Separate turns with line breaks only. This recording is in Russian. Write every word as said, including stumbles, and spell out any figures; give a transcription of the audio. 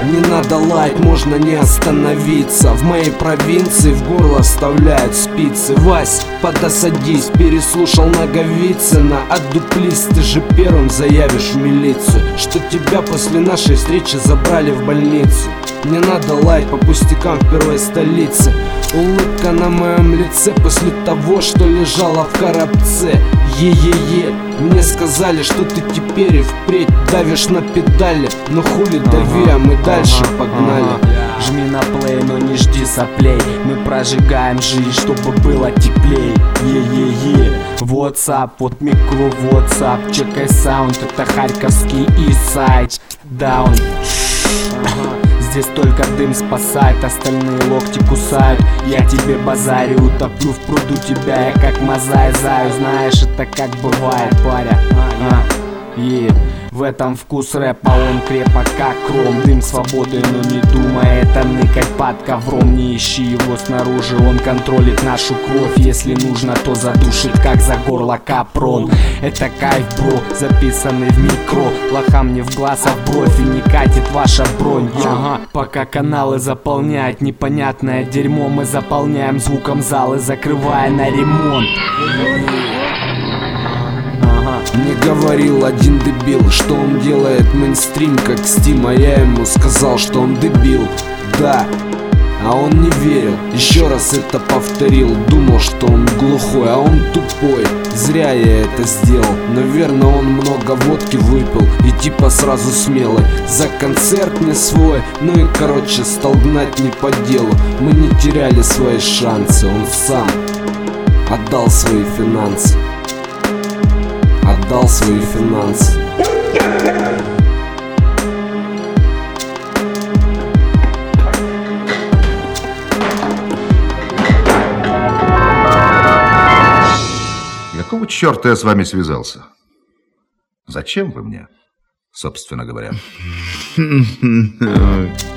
Не надо лайк, можно не остановиться. В моей провинции в горло вставляют спицы. Вась, подосадись, переслушал Наговицына. Отдуплись, ты же первым заявишь в милицию, что тебя после нашей встречи забрали в больницу. Не надо лайк по пустякам в первой столице. Улыбка на моем лице после того, что лежала в коробце. Е-е-е, мне сказали, что ты теперь и впредь давишь на педали. Но хули дави, а мы дальше погнали.
Жми на плей, но не жди соплей. Мы прожигаем жизнь, чтобы было теплей. Е-е-е, WhatsApp, вот микро WhatsApp. Чекай саунд, это харьковский Eastside Down. Здесь только дым спасает, остальные локти кусают. Я тебе базарю, утоплю в пруду тебя, я как мозаик заю. Знаешь, это как бывает, паря. а, и в этом вкус рэпа, он крепок как ром. Дым свободы, но не думай, это ныкать под ковром. Не ищи его снаружи, он контролит нашу кровь. Если нужно, то задушит, как за горло капрон. Это кайф, бро, записанный в микро. Лохам не в глаз, а в бровь, и не катит ваша бронь. Ага, пока каналы заполняют непонятное дерьмо, мы заполняем звуком залы, закрывая на ремонт.
Мне говорил один дебил, что он делает мейнстрим как Steam, а я ему сказал, что он дебил. Да, а он не верил, еще раз это повторил. Думал, что он глухой, а он тупой. Зря я это сделал, наверное, он много водки выпил и типа сразу смелый. За концерт не свой, ну и короче стал гнать не по делу. Мы не теряли свои шансы, он сам отдал свои финансы. Отдал свои финансы.
Какого черта я с вами связался? Зачем вы мне, собственно говоря?